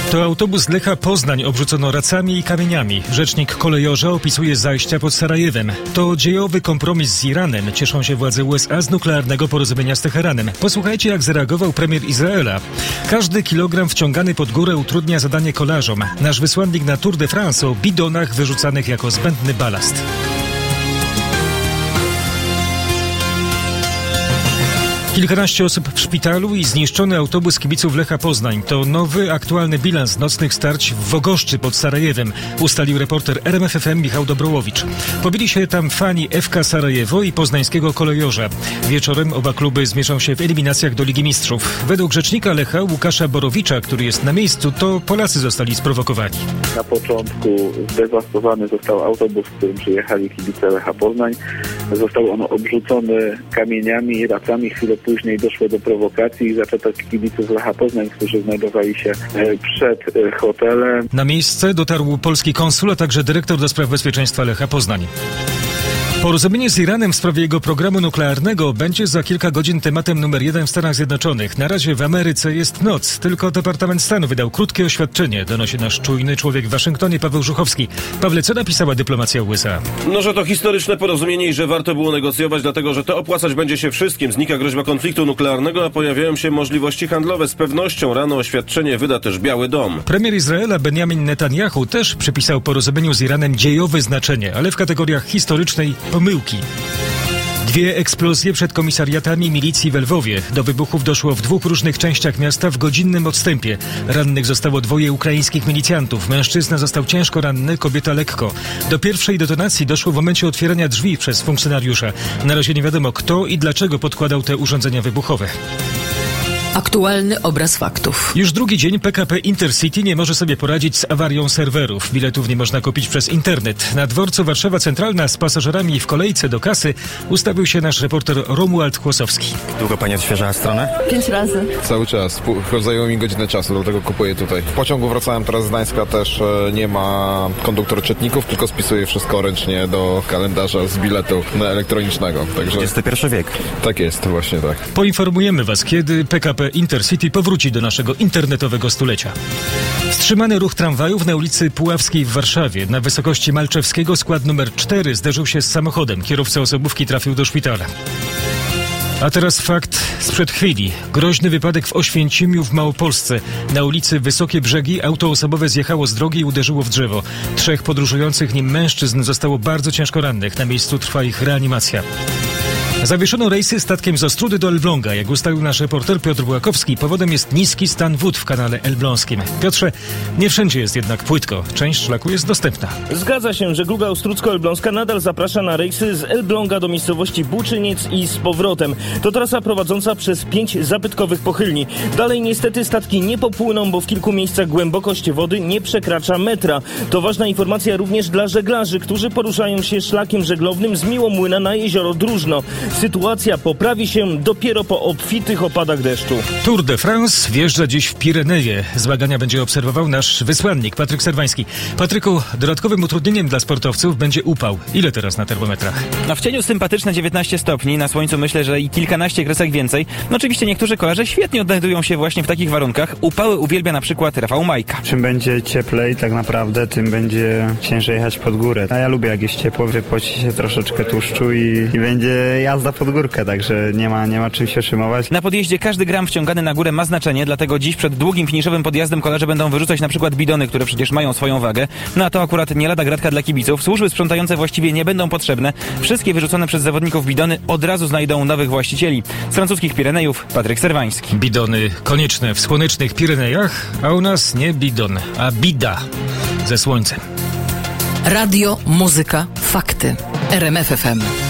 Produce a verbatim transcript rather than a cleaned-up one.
To autobus Lecha Poznań obrzucono racami i kamieniami. Rzecznik kolejorza opisuje zajścia pod Sarajewem. To dziejowy kompromis z Iranem. Cieszą się władze U S A z nuklearnego porozumienia z Teheranem. Posłuchajcie, jak zareagował premier Izraela. Każdy kilogram wciągany pod górę utrudnia zadanie kolarzom. Nasz wysłannik na Tour de France o bidonach wyrzucanych jako zbędny balast. Kilkanaście osób w szpitalu i zniszczony autobus kibiców Lecha Poznań. To nowy, aktualny bilans nocnych starć w Wogoszczy pod Sarajewem, ustalił reporter R M F F M Michał Dobrołowicz. Pobili się tam fani F K Sarajewo i poznańskiego kolejorza. Wieczorem oba kluby zmierzą się w eliminacjach do Ligi Mistrzów. Według rzecznika Lecha Łukasza Borowicza, który jest na miejscu, to Polacy zostali sprowokowani. Na początku zdewastowany został autobus, w którym przyjechali kibice Lecha Poznań. Został on obrzucony kamieniami i racami. Chwilę później doszło do prowokacji i zaczepiał kibiców Lecha Poznań, którzy znajdowali się przed hotelem. Na miejsce dotarł polski konsul, a także dyrektor do spraw bezpieczeństwa Lecha Poznań. Porozumienie z Iranem w sprawie jego programu nuklearnego będzie za kilka godzin tematem numer jeden w Stanach Zjednoczonych. Na razie w Ameryce jest noc. Tylko Departament Stanu wydał krótkie oświadczenie. Donosi nasz czujny człowiek w Waszyngtonie, Paweł Żuchowski. Pawle, co napisała dyplomacja U S A? No, że to historyczne porozumienie i że warto było negocjować, dlatego że to opłacać będzie się wszystkim. Znika groźba konfliktu nuklearnego, a pojawiają się możliwości handlowe. Z pewnością rano oświadczenie wyda też Biały Dom. Premier Izraela Benjamin Netanyahu też przypisał porozumieniu z Iranem dziejowe znaczenie, ale w kategoriach historycznej pomyłki. Dwie eksplozje przed komisariatami milicji w Lwowie. Do wybuchów doszło w dwóch różnych częściach miasta w godzinnym odstępie. Rannych zostało dwoje ukraińskich milicjantów. Mężczyzna został ciężko ranny, kobieta lekko. Do pierwszej detonacji doszło w momencie otwierania drzwi przez funkcjonariusza. Na razie nie wiadomo, kto i dlaczego podkładał te urządzenia wybuchowe. Aktualny obraz faktów. Już drugi dzień P K P Intercity nie może sobie poradzić z awarią serwerów. Biletów nie można kupić przez internet. Na dworcu Warszawa Centralna z pasażerami w kolejce do kasy ustawił się nasz reporter Romuald Chłosowski. Długo pani odświeżała stronę? Pięć razy. Cały czas. Zajęło mi godzinę czasu, dlatego kupuję tutaj. W pociągu wracałem teraz z Gdańska, też nie ma konduktor czytników, tylko spisuję wszystko ręcznie do kalendarza z biletu elektronicznego. Także dwudziesty pierwszy wiek. Tak jest, właśnie tak. Poinformujemy Was, kiedy P K P Intercity powróci do naszego internetowego stulecia. Wstrzymany ruch tramwajów na ulicy Puławskiej w Warszawie. Na wysokości Malczewskiego skład numer cztery zderzył się z samochodem. Kierowca osobówki trafił do szpitala. A teraz fakt sprzed chwili. Groźny wypadek w Oświęcimiu w Małopolsce. Na ulicy Wysokie Brzegi auto osobowe zjechało z drogi i uderzyło w drzewo. Trzech podróżujących nim mężczyzn zostało bardzo ciężko rannych. Na miejscu trwa ich reanimacja. Zawieszono rejsy statkiem z Ostródy do Elbląga. Jak ustalił nasz reporter Piotr Błakowski, powodem jest niski stan wód w kanale elbląskim. Piotrze, nie wszędzie jest jednak płytko. Część szlaku jest dostępna. Zgadza się, żegluga ostródzko-elbląska nadal zaprasza na rejsy z Elbląga do miejscowości Buczyniec i z powrotem. To trasa prowadząca przez pięć zabytkowych pochylni. Dalej niestety statki nie popłyną, bo w kilku miejscach głębokość wody nie przekracza metra. To ważna informacja również dla żeglarzy, którzy poruszają się szlakiem żeglownym z Miłomłyna na jezioro Dróżno. Sytuacja poprawi się dopiero po obfitych opadach deszczu. Tour de France wjeżdża dziś w Pireneje. Zmagania będzie obserwował nasz wysłannik Patryk Serwański. Patryku, dodatkowym utrudnieniem dla sportowców będzie upał. Ile teraz na termometrach? No w cieniu sympatyczne dziewiętnaście stopni, na słońcu myślę, że i kilkanaście kresek więcej. No oczywiście niektórzy kolarze świetnie odnajdują się właśnie w takich warunkach. Upały uwielbia na przykład Rafał Majka. Czym będzie cieplej tak naprawdę, tym będzie ciężej jechać pod górę. A ja lubię jak jest ciepło, wypoci się troszeczkę tłuszczu i, i będzie jazda pod górkę, także nie ma, nie ma czym się szymować. Na podjeździe każdy gram wciągany na górę ma znaczenie, dlatego dziś przed długim finiszowym podjazdem kolarze będą wyrzucać na przykład bidony, które przecież mają swoją wagę. No a to akurat nie lada gratka dla kibiców. Służby sprzątające właściwie nie będą potrzebne. Wszystkie wyrzucone przez zawodników bidony od razu znajdą nowych właścicieli. Z francuskich Pirenejów Patryk Serwański. Bidony konieczne w słonecznych Pirenejach, a u nas nie bidon, a bida ze słońcem. Radio, muzyka, fakty. R M F F M.